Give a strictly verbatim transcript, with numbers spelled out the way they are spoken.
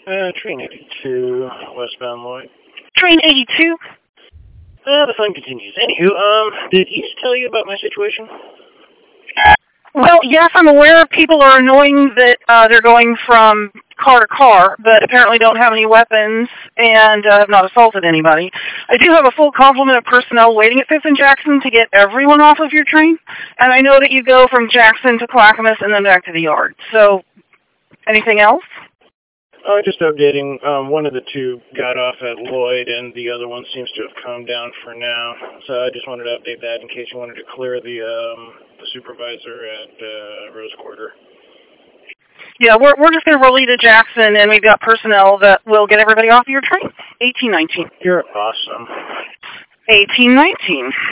Uh, train eighty-two, westbound Lloyd. Train eighty-two? Uh, the fun continues. Anywho, um, did East tell you about my situation? Well, yes, I'm aware people are annoying that uh, they're going from car to car, but apparently don't have any weapons and uh, have not assaulted anybody. I do have a full complement of personnel waiting at fifth and Jackson to get everyone off of your train, and I know that you go from Jackson to Clackamas and then back to the yard. So, anything else? Oh, just updating. Um, one of the two got off at Lloyd, and the other one seems to have calmed down for now. So I just wanted to update that in case you wanted to clear the um, the supervisor at uh, Rose Quarter. Yeah, we're we're just going to relay to Jackson, and we've got personnel that will get everybody off your train. eighteen nineteen. You're awesome. eighteen nineteen.